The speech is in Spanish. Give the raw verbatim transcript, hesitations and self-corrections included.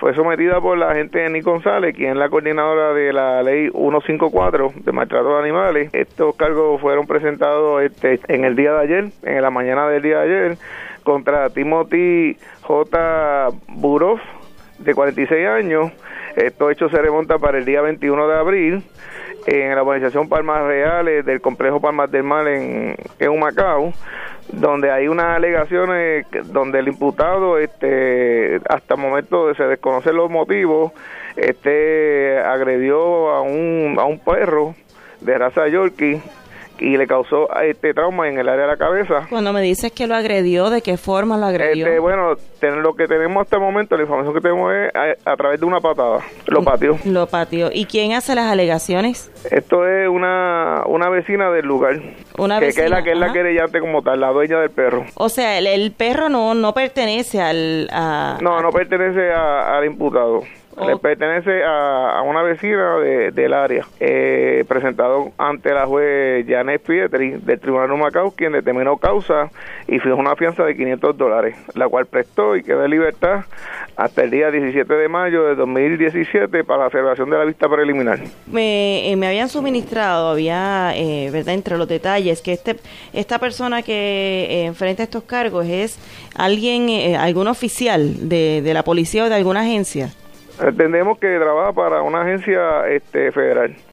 fue sometida por la agente Eni González, quien es la coordinadora de la ley ciento cincuenta y cuatro de maltrato de animales. Estos cargos fueron presentados este en el día de ayer, en la mañana del día de ayer, contra Timothy J. Burov, de cuarenta y seis años. Estos hechos se remontan para el día veintiuno de abril en la urbanización Palmas Reales del complejo Palmas del Mar en, en Humacao, donde hay unas alegaciones donde el imputado, este, hasta el momento de se desconocen los motivos, este, agredió a un a un perro de raza Yorkie y le causó este trauma en el área de la cabeza. Cuando me dices que lo agredió, ¿de qué forma lo agredió? Este, bueno, ten, lo que tenemos hasta el momento, la información que tenemos es a, a través de una patada. Lo pateó. Lo pateó. ¿Y quién hace las alegaciones? Esto es una una vecina del lugar. Una que, vecina. Que es la que es la querellante como tal, la dueña del perro. O sea, el, el perro no no pertenece al... A, no, no pertenece a, al imputado. Oh. Le pertenece a, a una vecina de, del área, eh, presentado ante la juez Janet Pietri del Tribunal de Humacao, quien determinó causa y fijó una fianza de quinientos dólares, la cual prestó y quedó en libertad hasta el día diecisiete de mayo de dos mil diecisiete para la celebración de la vista preliminar. Me, eh, me habían suministrado, había, eh, verdad, entre los detalles, que este esta persona que eh, enfrenta estos cargos es alguien, eh, algún oficial de, de la policía o de alguna agencia. Entendemos que trabaja para una agencia este federal.